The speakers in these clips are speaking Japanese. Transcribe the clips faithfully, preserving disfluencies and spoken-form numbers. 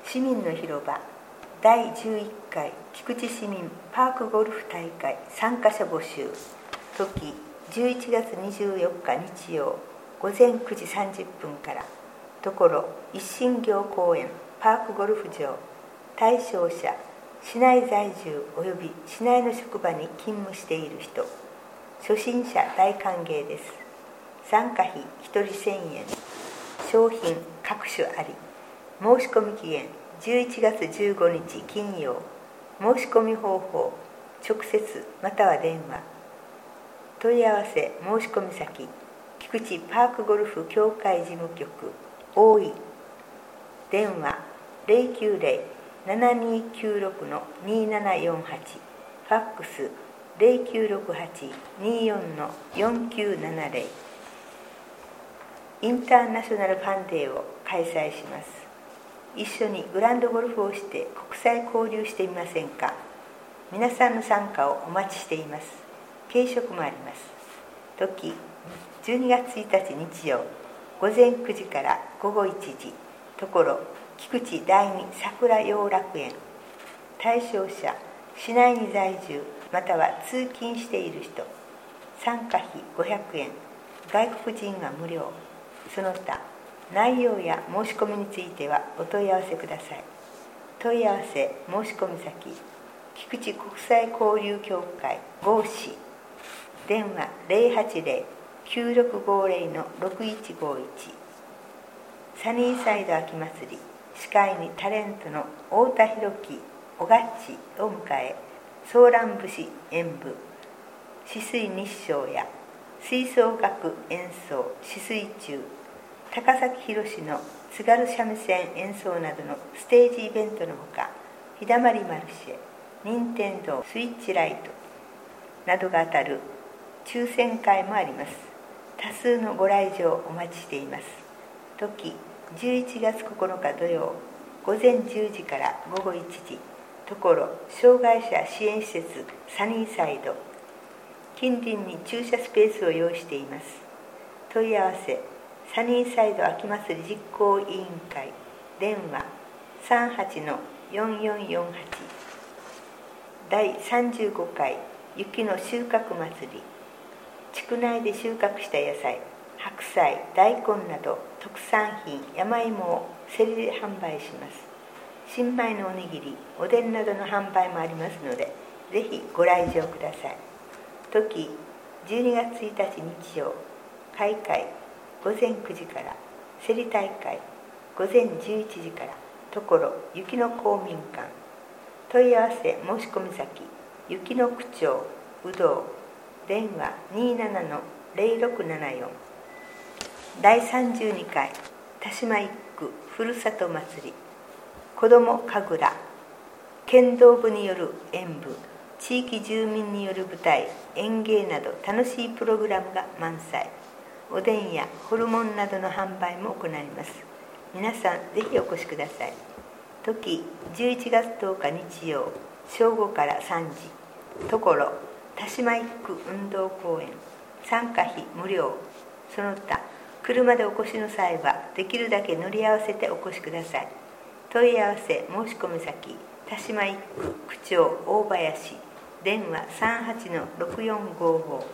市民の広場だいじゅういっかい菊池市民パークゴルフ大会参加者募集。時じゅういちがつにじゅうよっか日曜午前くじさんじゅっぷんから。ところ一心行公園パークゴルフ場。対象者市内在住及び市内の職場に勤務している人。初心者大歓迎です。参加費ひとりせんえん。商品各種あり。申し込み期限じゅういちがつじゅうごにち金曜。申し込み方法直接または電話。問い合わせ申し込み先菊池パークゴルフ協会事務局大井。電話 ゼロきゅうゼロ ななにきゅうろく にななよんはち。ファックス ゼロきゅうろくはち によん よんきゅうななゼロ。インターナショナルファンデーを開催します。一緒にグランドゴルフをして国際交流してみませんか。皆さんの参加をお待ちしています。軽食もあります。時じゅうにがつついたち日曜午前くじからごごいちじ。ところ菊池第二桜養楽園。対象者市内に在住または通勤している人。参加費ごひゃくえん。外国人は無料。その他内容や申し込みについてはお問い合わせください。問い合わせ申し込み先菊池国際交流協会合市。電話 ゼロはちゼロ きゅうろくごゼロ ろくいちごいち。サニーサイド秋祭り。司会にタレントの太田博樹おがっちを迎え、ソーラン節演舞止水日照や吹奏楽演奏止水中、高崎宏の津軽三味線演奏などのステージイベントのほか、日だまりマルシェ、任天堂スイッチライトなどが当たる抽選会もあります。多数のご来場お待ちしています。時じゅういちがつここのか土曜午前じゅうじからごごいちじ。ところ障害者支援施設サニーサイド。近隣に駐車スペースを用意しています。問い合わせサニーサイド秋祭り実行委員会。電話 さんはちのよんよんよんはち。だいさんじゅうごかい雪の収穫祭り。地区内で収穫した野菜、白菜、大根など特産品山芋を競りで販売します。新米のおにぎり、おでんなどの販売もありますので、ぜひご来場ください。時じゅうにがつついたち日曜開会午前くじから。競り大会午前じゅういちじから。ところ雪の公民館。問い合わせ申し込み先雪の区長うどう。電話 にーななのゼロろくななよん。だいさんじゅうにかい田島一区ふるさと祭り。子ども神楽、剣道部による演舞、地域住民による舞台、演芸など楽しいプログラムが満載。おでんやホルモンなどの販売も行います。皆さんぜひお越しください。時じゅういちがつとおか日曜正午からさんじ。ところ田島一区運動公園。参加費無料。その他車でお越しの際はできるだけ乗り合わせてお越しください。問い合わせ申し込み先田島一区区長大林。電話 さんはちのろくよんごご。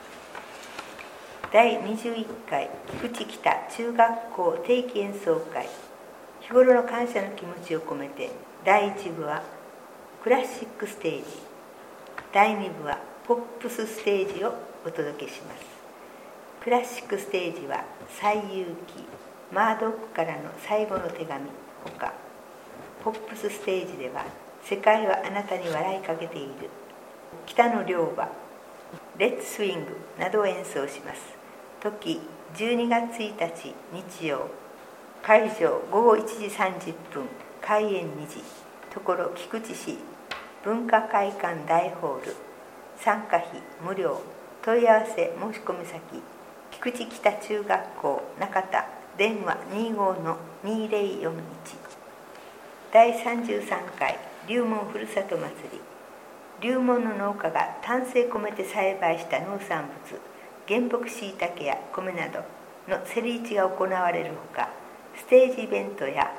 だいにじゅういっかい菊池北中学校定期演奏会。日頃の感謝の気持ちを込めて、だいいち部はクラシックステージ、だいに部はポップスステージをお届けします。クラシックステージは西遊記、マードックからの最後の手紙ほか、ポップスステージでは世界はあなたに笑いかけている、北の両馬、レッツスイングなどを演奏します。時じゅうにがつついたち日曜。会場ごごいちじさんじゅっぷん、開演にじ。ところ菊池市文化会館大ホール。参加費無料。問い合わせ申し込み先菊池北中学校中田。電話 にじゅうごのにゼロよんいち。だいさんじゅうさんかい龍門ふるさと祭り。龍門の農家が丹精込めて栽培した農産物、原木しいたけや米などの競り市が行われるほか、ステージイベントや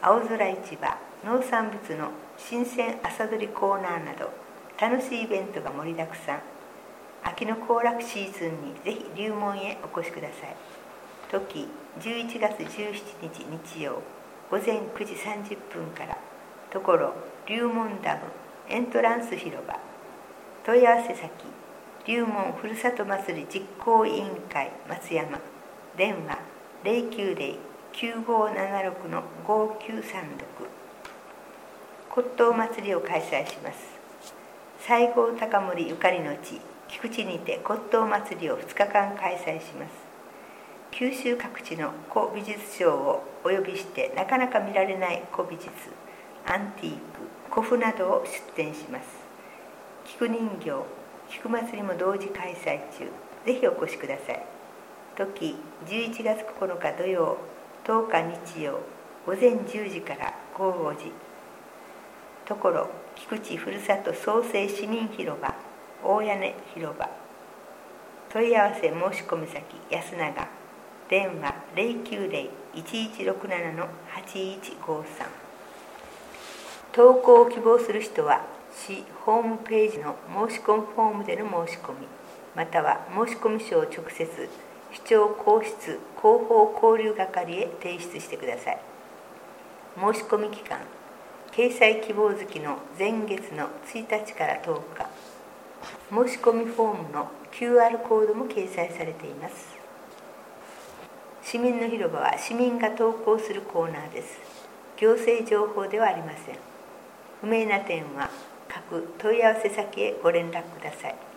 青空市場、農産物の新鮮朝どりコーナーなど楽しいイベントが盛りだくさん。秋の行楽シーズンにぜひ龍門へお越しください。時じゅういちがつじゅうしちにち日曜午前くじさんじゅっぷんから。ところ龍門ダムエントランス広場。問い合わせ先龍門ふるさと祭り実行委員会松山。電話 ゼロきゅうゼロ きゅうごーななろく ごきゅうさんろく。骨董祭りを開催します。西郷隆盛ゆかりの地菊池にて骨董祭りをふつかかん開催します。九州各地の古美術商をお呼びしてなかなか見られない古美術、アンティーク、古布などを出展します。菊人形、菊祭りも同時開催中。ぜひお越しください。時じゅういちがつここのか土曜、とおか日曜午前じゅうじからごごじ。ところ菊池ふるさと創生市民広場大屋根広場。問い合わせ申し込み先安永。電話 ゼロきゅうゼロ いちいちろくなな はちいちごさん。投稿を希望する人は市ホームページの申し込みフォームでの申し込み、または申込書を直接市長公室広報交流係へ提出してください。申し込み期間掲載希望月の前月のついたちからとおか。申し込みフォームの キューアール コードも掲載されています。市民の広場は市民が投稿するコーナーです。行政情報ではありません。不明な点は各問い合わせ先へご連絡ください。